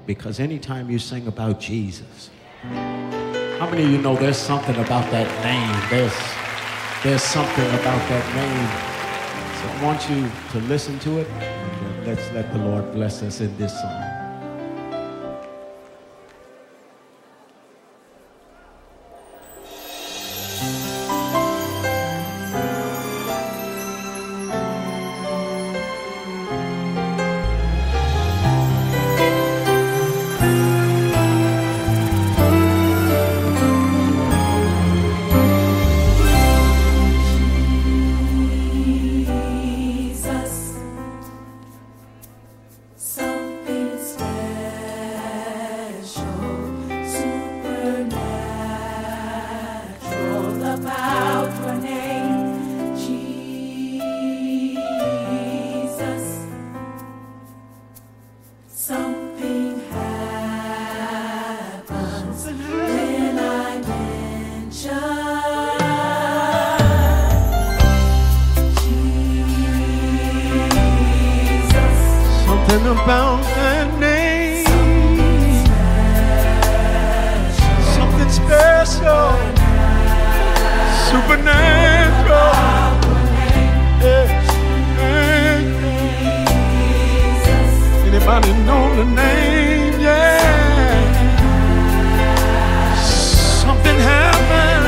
Because anytime you sing about Jesus, how many of you know there's something about that name? There's something about that name. So I want you to listen to it. And let's let the Lord bless us in this song. About that name, something special, supernatural. Anybody know the name? Yeah, something happened.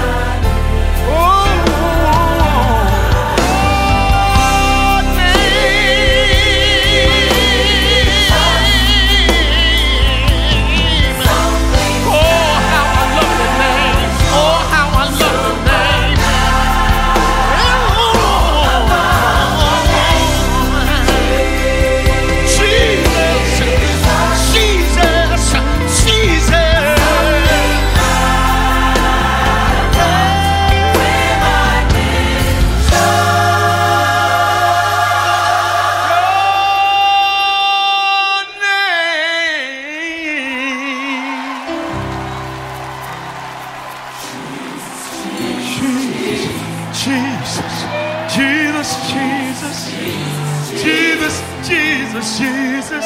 Jesus,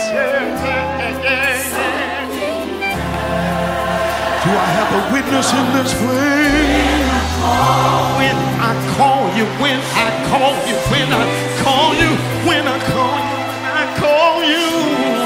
Do I have a witness in this place? When I call you, when I call you, when I call you, when I call you, when I call you.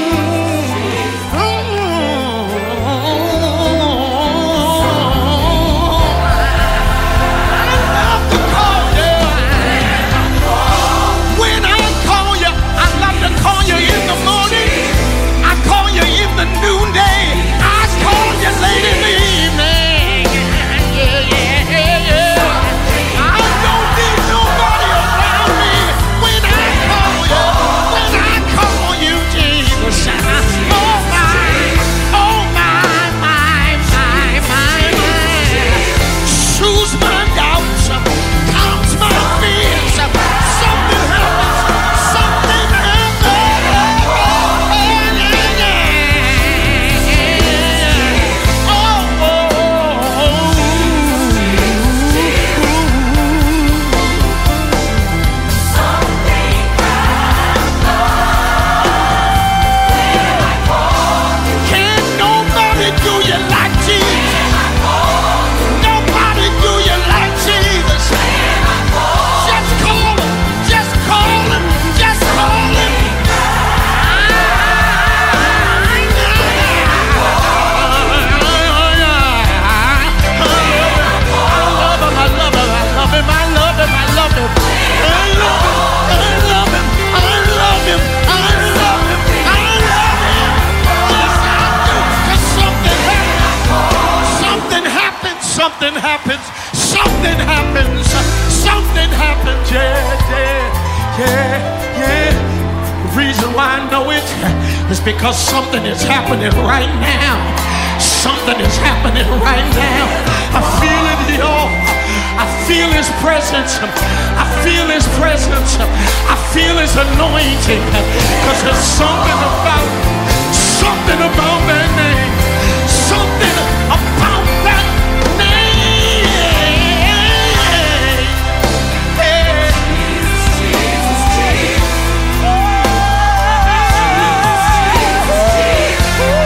Because something is happening right now. Something is happening right now. I feel it, y'all. I feel His presence. I feel His presence. I feel His anointing. Because there's something about that name. Something about that name. Jesus, Jesus, Jesus.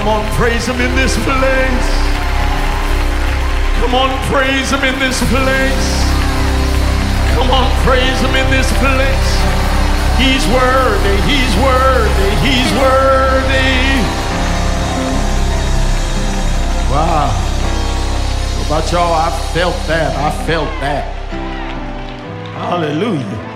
Come on, praise him in this place. Come on, praise him in this place. Come on, praise him in this place. He's worthy, he's worthy, he's worthy. Wow. What about y'all? I felt that. I felt that. Hallelujah.